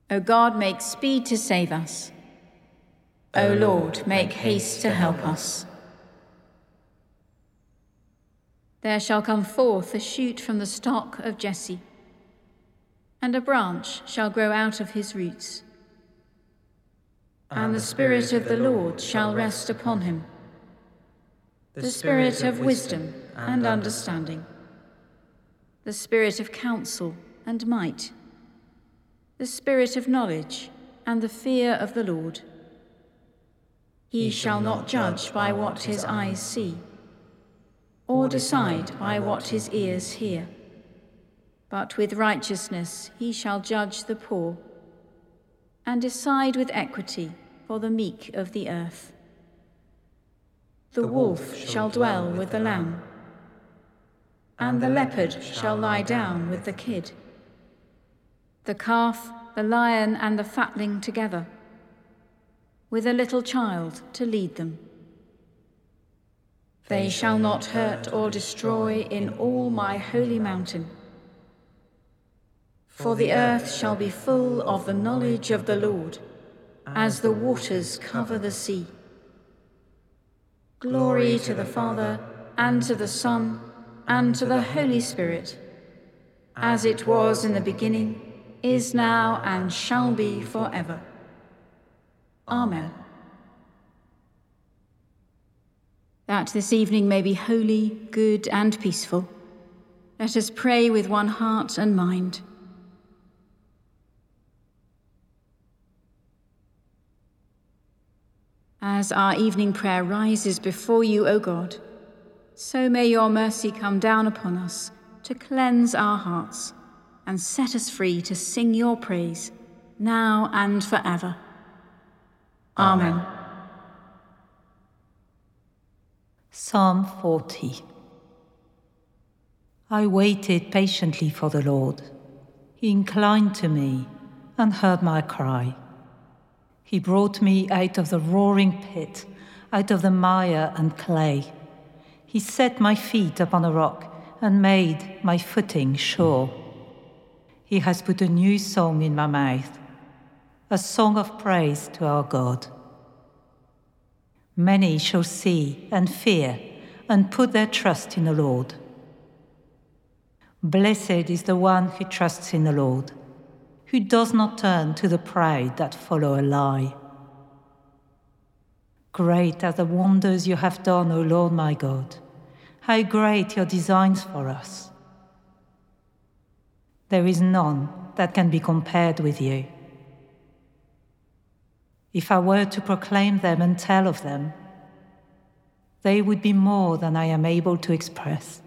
O God, make speed to save us. O Lord, make haste to help us. There shall come forth a shoot from the stock of Jesse, and a branch shall grow out of his roots. And the Spirit of the Lord shall rest upon him, the Spirit of wisdom and understanding, the Spirit of counsel and might, the Spirit of knowledge and the fear of the Lord. He shall not judge by what his eyes see, or decide by what his ears hear, but with righteousness he shall judge the poor, and decide with equity for the meek of the earth. The wolf shall dwell with the lamb, and the leopard shall lie down with the kid, the calf, the lion, and the fatling together, with a little child to lead them. They shall not hurt or destroy in all my holy mountain. For the earth shall be full of the knowledge of the Lord, as the waters cover the sea. Glory to the Father, and to the Son, and to the Holy Spirit, as it was in the beginning, is now, and shall be forever. Amen. That this evening may be holy, good, and peaceful, let us pray with one heart and mind. As our evening prayer rises before you, O God, so may your mercy come down upon us to cleanse our hearts and set us free to sing your praise, now and forever. Amen. Psalm 40. I waited patiently for the Lord. He inclined to me and heard my cry. He brought me out of the roaring pit, out of the mire and clay. He set my feet upon a rock and made my footing sure. He has put a new song in my mouth, a song of praise to our God. Many shall see and fear and put their trust in the Lord. Blessed is the one who trusts in the Lord, who does not turn to the proud that follow a lie. Great are the wonders you have done, O Lord my God. How great your designs for us. There is none that can be compared with you. If I were to proclaim them and tell of them, they would be more than I am able to express.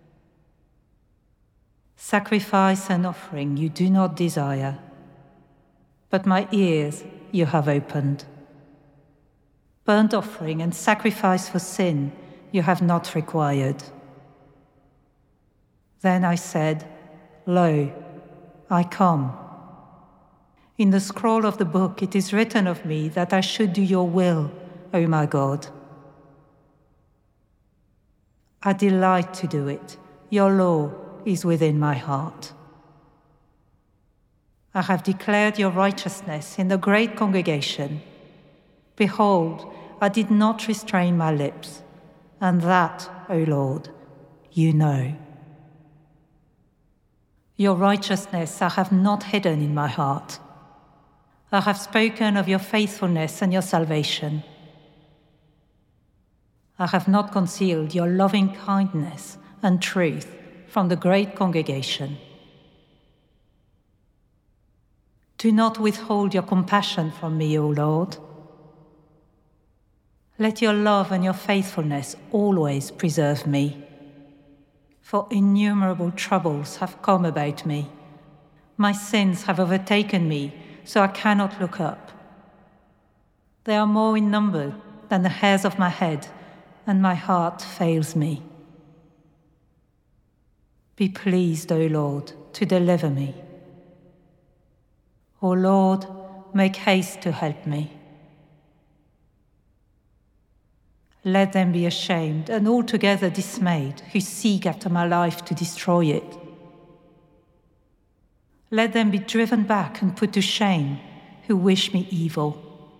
Sacrifice and offering you do not desire, but my ears you have opened. Burnt offering and sacrifice for sin you have not required. Then I said, Lo, I come. In the scroll of the book it is written of me that I should do your will, O my God. I delight to do it. Your law is within my heart. I have declared your righteousness in the great congregation. Behold, I did not restrain my lips, and that, O Lord, you know. Your righteousness I have not hidden in my heart. I have spoken of your faithfulness and your salvation. I have not concealed your loving kindness and truth from the great congregation. Do not withhold your compassion from me, O Lord. Let your love and your faithfulness always preserve me. For innumerable troubles have come about me. My sins have overtaken me, so I cannot look up. They are more in number than the hairs of my head, and my heart fails me. Be pleased, O Lord, to deliver me. O Lord, make haste to help me. Let them be ashamed and altogether dismayed who seek after my life to destroy it. Let them be driven back and put to shame who wish me evil.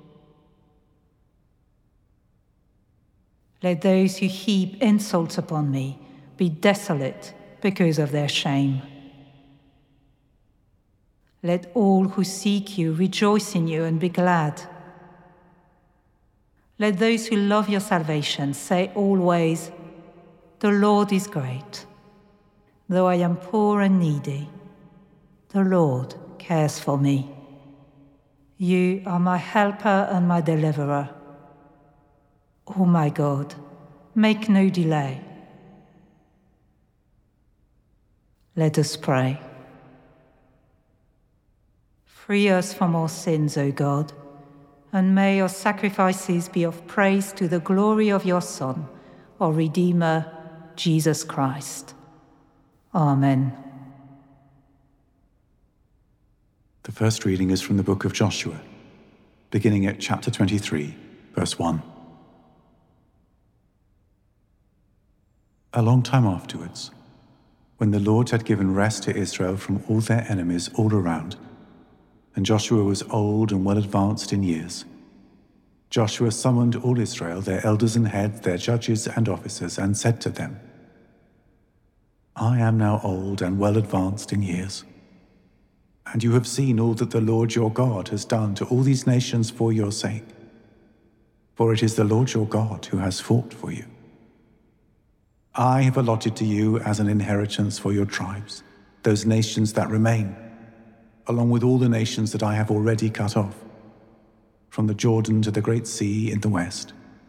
Let those who heap insults upon me be desolate because of their shame. Let all who seek you rejoice in you and be glad. Let those who love your salvation say always, "The Lord is great. Though I am poor and needy, the Lord cares for me. You are my helper and my deliverer. Oh my God, make no delay." Let us pray. Free us from our sins, O God, and may your sacrifices be of praise to the glory of your Son, our Redeemer, Jesus Christ. Amen. The first reading is from the book of Joshua, beginning at chapter 23, verse 1. A long time afterwards, when the Lord had given rest to Israel from all their enemies all around, and Joshua was old and well advanced in years, Joshua summoned all Israel, their elders and heads, their judges and officers, and said to them, "I am now old and well advanced in years, and you have seen all that the Lord your God has done to all these nations for your sake. For it is the Lord your God who has fought for you. I have allotted to you as an inheritance for your tribes, those nations that remain, along with all the nations that I have already cut off, from the Jordan to the great sea in the west.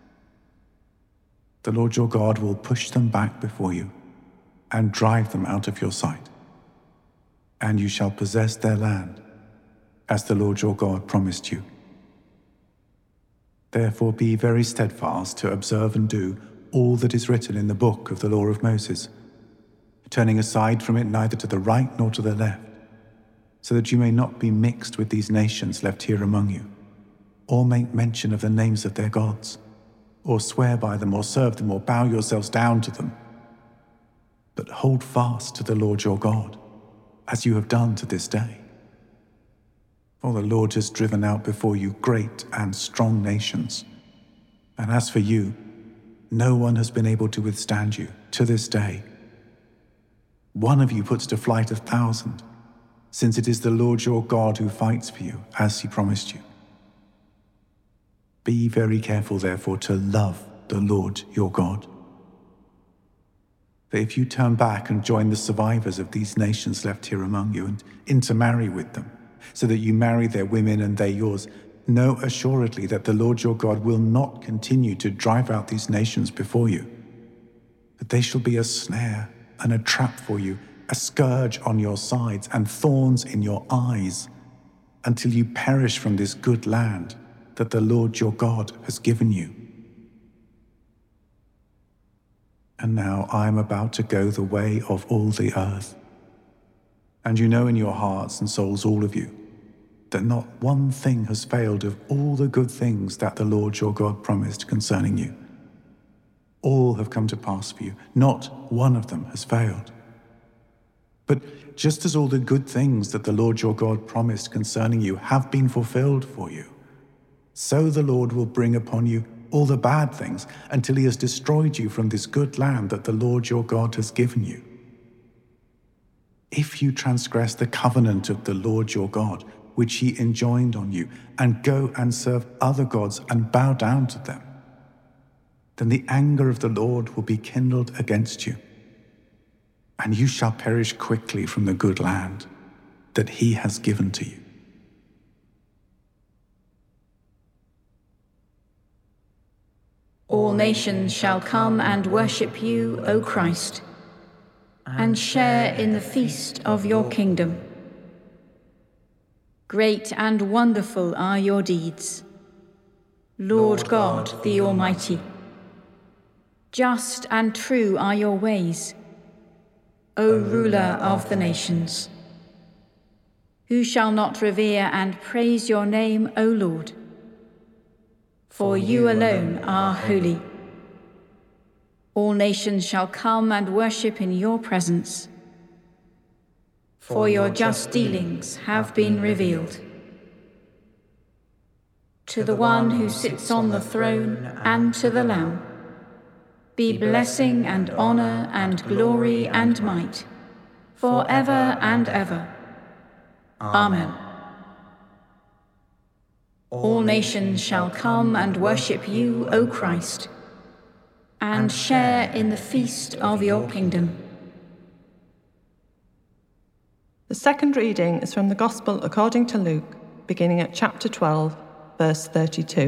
The Lord your God will push them back before you and drive them out of your sight, and you shall possess their land, as the Lord your God promised you. Therefore be very steadfast to observe and do all that is written in the book of the law of Moses, turning aside from it neither to the right nor to the left, so that you may not be mixed with these nations left here among you, or make mention of the names of their gods, or swear by them, or serve them, or bow yourselves down to them. But hold fast to the Lord your God, as you have done to this day. For the Lord has driven out before you great and strong nations, and as for you, no one has been able to withstand you to this day. One of you puts to flight 1,000, since it is the Lord your God who fights for you, as he promised you. Be very careful, therefore, to love the Lord your God. For if you turn back and join the survivors of these nations left here among you and intermarry with them, so that you marry their women and they yours, know assuredly that the Lord your God will not continue to drive out these nations before you, but they shall be a snare and a trap for you, a scourge on your sides and thorns in your eyes, until you perish from this good land that the Lord your God has given you. And now I am about to go the way of all the earth. And you know in your hearts and souls, all of you, that not one thing has failed of all the good things that the Lord your God promised concerning you. All have come to pass for you. Not one of them has failed. But just as all the good things that the Lord your God promised concerning you have been fulfilled for you, so the Lord will bring upon you all the bad things until he has destroyed you from this good land that the Lord your God has given you. If you transgress the covenant of the Lord your God, which he enjoined on you, and go and serve other gods and bow down to them, then the anger of the Lord will be kindled against you, and you shall perish quickly from the good land that he has given to you. All nations shall come and worship you, O Christ, and share in the feast of your kingdom. Great and wonderful are your deeds, Lord God, the Almighty. Just and true are your ways, O ruler of the nations. Who shall not revere and praise your name, O Lord? For you alone are holy. All nations shall come and worship in your presence. for your just dealings have been revealed. To the one who sits on the throne and to the Lamb, be blessing and honor and glory and might, forever and ever. Amen. All nations shall come and worship you, O Christ, and share in the feast of your kingdom. The second reading is from the Gospel according to Luke, beginning at chapter 12, verse 32.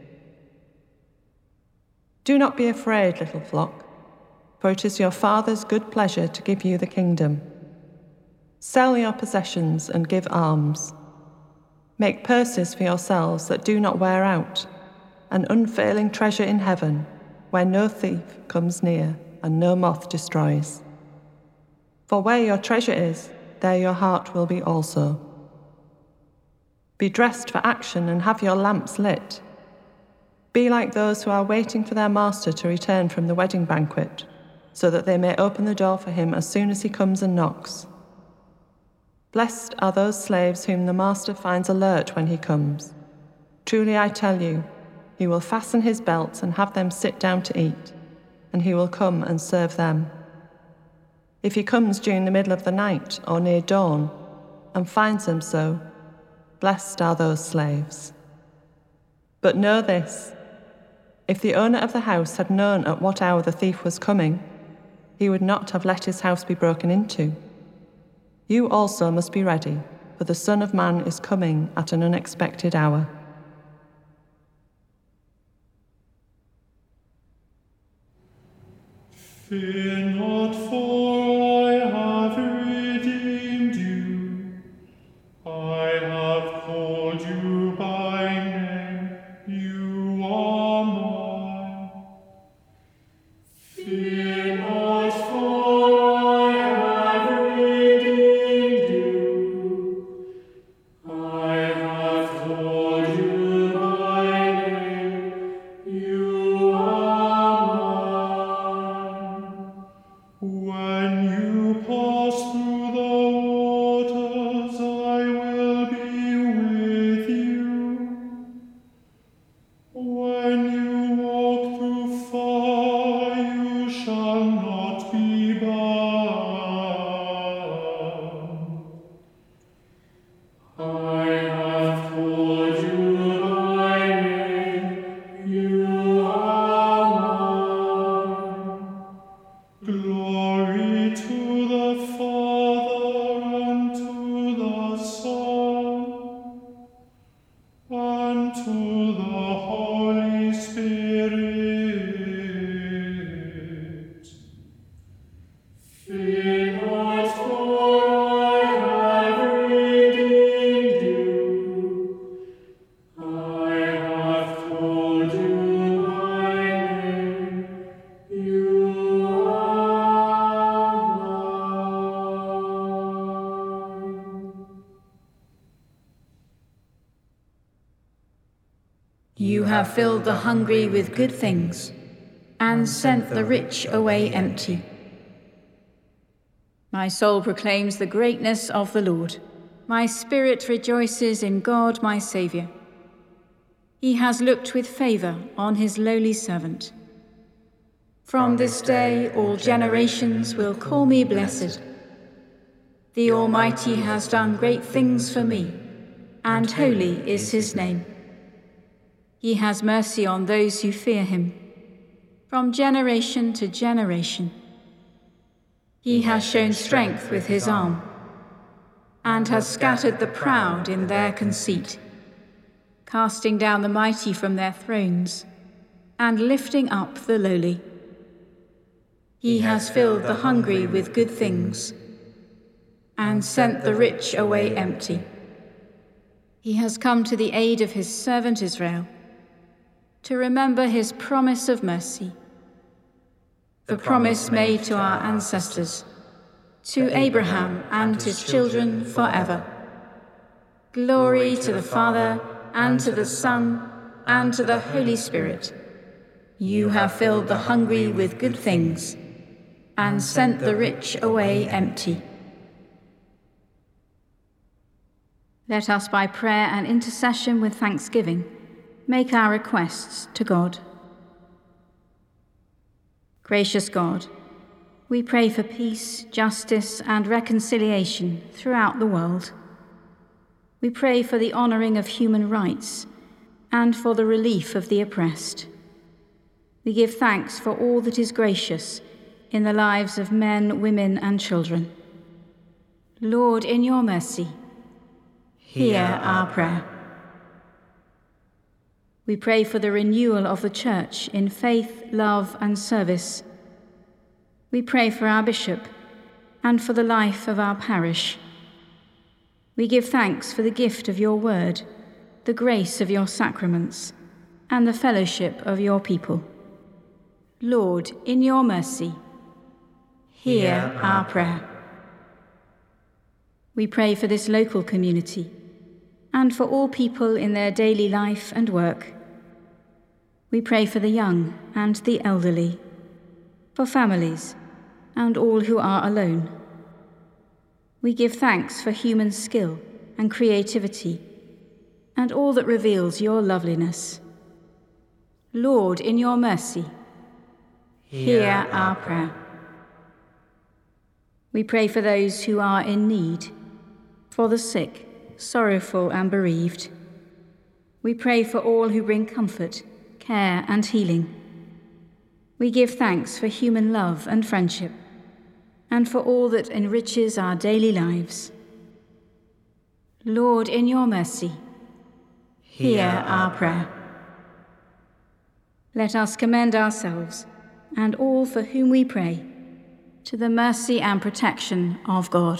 Do not be afraid, little flock, for it is your Father's good pleasure to give you the kingdom. Sell your possessions and give alms. Make purses for yourselves that do not wear out, an unfailing treasure in heaven, where no thief comes near and no moth destroys. For where your treasure is, there your heart will be also. Be dressed for action and have your lamps lit. Be like those who are waiting for their master to return from the wedding banquet, so that they may open the door for him as soon as he comes and knocks. Blessed are those slaves whom the master finds alert when he comes. Truly I tell you, he will fasten his belts and have them sit down to eat, and he will come and serve them. If he comes during the middle of the night or near dawn, and finds them so, blessed are those slaves. But know this, if the owner of the house had known at what hour the thief was coming, he would not have let his house be broken into. You also must be ready, for the Son of Man is coming at an unexpected hour. Fear not, for I have redeemed you. I have called you by name. You are mine. Fear not, for I have redeemed you. I have called you by name. You are mine. When you pass through the waters, I will be with you. When you walk through fire, you shall not be burned. I have called you by name. You are mine. Glory to the Father and to the Son and to the Holy Spirit. Fear not, for I have redeemed you. I have called you by name. You are mine. You have filled the hungry with good things, and sent the rich away empty. My soul proclaims the greatness of the Lord. My spirit rejoices in God my Saviour. He has looked with favour on his lowly servant. From this day all generations will call me blessed. The Almighty has done great things for me, and holy is his name. He has mercy on those who fear him, from generation to generation. He has shown strength with his arm, and has scattered the proud in their conceit, casting down the mighty from their thrones, and lifting up the lowly. He has filled the hungry with good things, and sent the rich away empty. He has come to the aid of his servant Israel, to remember his promise of mercy, the promise made to our ancestors, to Abraham and his children forever. Glory to the Father, and to the Son, and to the Holy Spirit. You have filled the hungry with good things, and sent the rich away empty. Let us, by prayer and intercession with thanksgiving, make our requests to God. Gracious God, we pray for peace, justice, and reconciliation throughout the world. We pray for the honouring of human rights and for the relief of the oppressed. We give thanks for all that is gracious in the lives of men, women, and children. Lord, in your mercy, hear our prayer. We pray for the renewal of the Church in faith, love, and service. We pray for our bishop and for the life of our parish. We give thanks for the gift of your word, the grace of your sacraments, and the fellowship of your people. Lord, in your mercy, hear our prayer. We pray for this local community and for all people in their daily life and work. We pray for the young and the elderly, for families and all who are alone. We give thanks for human skill and creativity and all that reveals your loveliness. Lord, in your mercy, hear our prayer. We pray for those who are in need, for the sick, sorrowful, and bereaved. We pray for all who bring comfort, care, and healing. We give thanks for human love and friendship, and for all that enriches our daily lives. Lord, in your mercy, hear our prayer. Let us commend ourselves and all for whom we pray to the mercy and protection of God.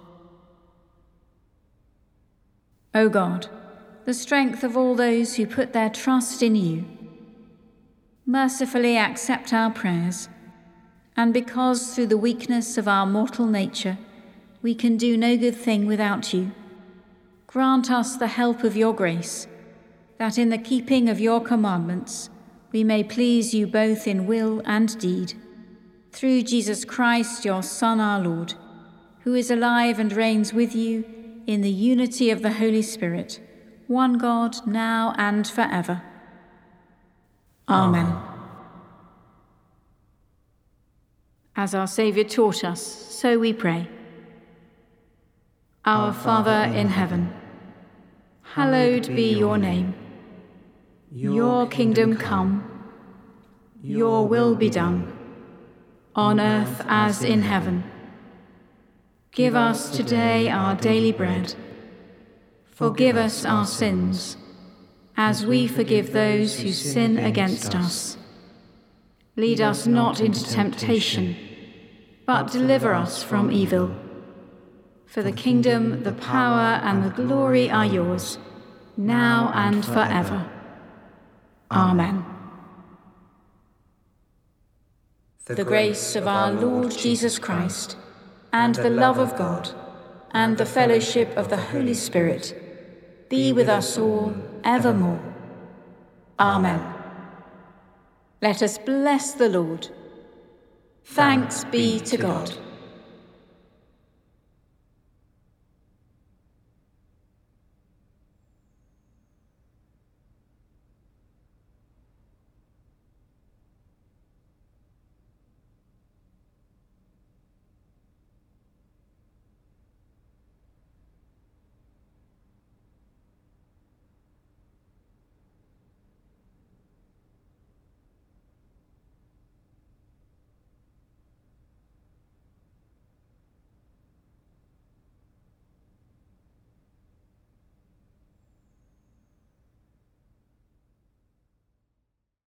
O God, the strength of all those who put their trust in you, mercifully accept our prayers, and because through the weakness of our mortal nature we can do no good thing without you, grant us the help of your grace, that in the keeping of your commandments we may please you both in will and deed, through Jesus Christ, your Son, our Lord, who is alive and reigns with you in the unity of the Holy Spirit, one God, now and forever. Amen. As our Saviour taught us, so we pray. Our Father in heaven, hallowed be your name. Your kingdom come, your will be done, on earth as in heaven. Give us today our daily bread. Forgive us our sins, as we forgive those who sin against us. Lead us not into temptation, but deliver us from evil. For the kingdom, the power, and the glory are yours, now and forever. Amen. The grace of our Lord Jesus Christ, and the love of God, and the fellowship of the Holy Spirit, be with us all evermore. Amen. Let us bless the Lord. Thanks be to God.